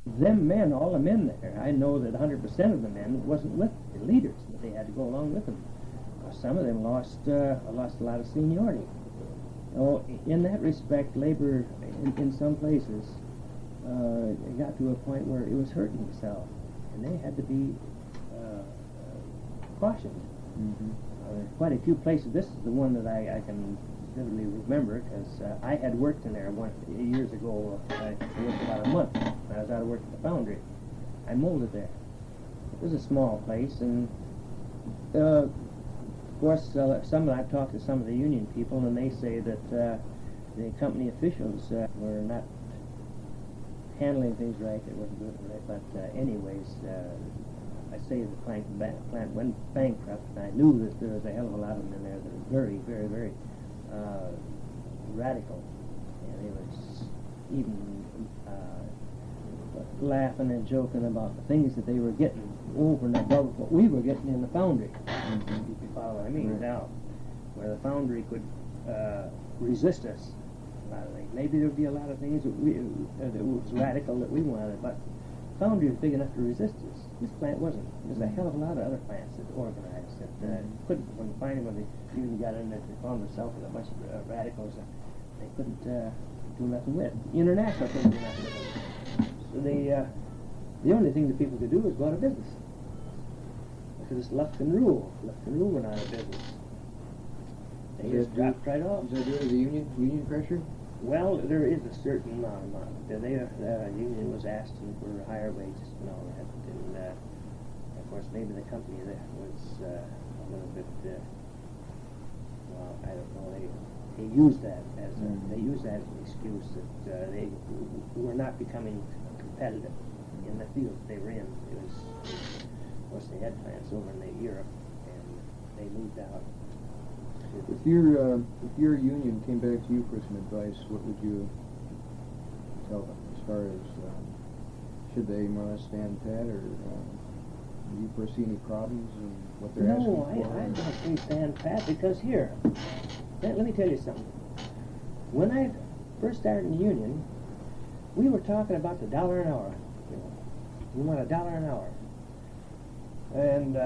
Them men, all the men there, I know that 100% of the men wasn't with the leaders, but they had to go along with them. Some of them lost a lot of seniority. Oh, in that respect, labor in some places it got to a point where it was hurting itself, and they had to be cautioned. Quite a few places. This is the one that I can vividly remember because I had worked in there years ago. I worked about a month. I was out of work at the foundry. I molded there. It was a small place, and of course, I've talked to some of the union people, and they say that the company officials were not handling things right. They wasn't doing it right. But anyways, I say the plant went bankrupt, and I knew that there was a hell of a lot of them in there that were very, very, very radical, and they was even laughing and joking about the things that they were getting over and above what we were getting in the foundry. If you follow what I mean. Right. Now, where the foundry could resist us, a lot of things. Maybe there would be a lot of things that was radical that we wanted, but foundry was big enough to resist us. This plant wasn't. There's a hell of a lot of other plants that organized that couldn't. When finally, when they even got in there, they found themselves with a bunch of radicals that they couldn't do nothing with. International couldn't do nothing with them. So the only thing that people could do was go out of business. Because Lufkin Rule went out of business. They just dropped right off. Is that due to the union pressure? Well, there is a certain amount of money. The union was asking for higher wages and all that. And, of course, maybe the company there was a little bit, well, I don't know, they used that as an excuse that they were not becoming competitive in the field they were in. It was, of course, they had plants over in Europe, and they moved out. If your union came back to you for some advice, what would you tell them as far as should they more or less stand pat, or do you foresee any problems in what they're asking for? No, I don't think stand pat, because here, let me tell you something. When I first started in the union, we were talking about the $1 an hour. You know, we want $1 an hour, and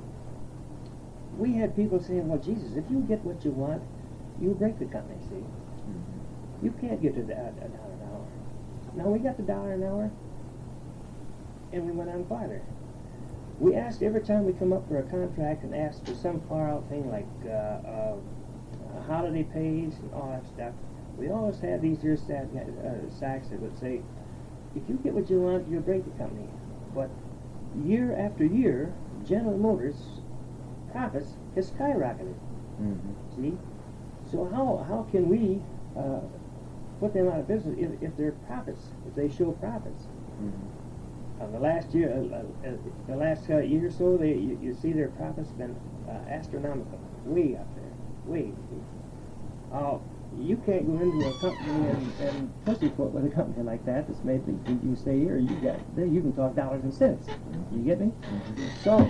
we had people saying, well, Jesus, if you get what you want, you break the company, see? You can't get to $1 an hour. Now, we got the $1 an hour, and we went on farther. We asked every time we come up for a contract and asked for some far-out thing like holiday pays and all that stuff. We always had these here sacks that would say, if you get what you want, you'll break the company. But year after year, General Motors profits has skyrocketed. See? So how can we put them out of business if they're profits, if they show profits? The last year, year or so, you see their profits been astronomical, way up there, way. You can't go into a company and pussyfoot with a company like that. That's made you say here you can talk dollars and cents. You get me? So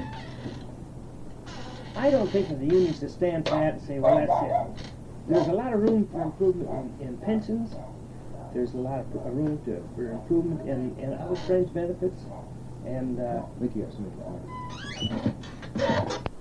I don't think that the unions should stand pat and say, well, that's it. There's a lot of room for improvement in pensions. There's a lot of room for improvement in other fringe benefits. And I think you have something to add.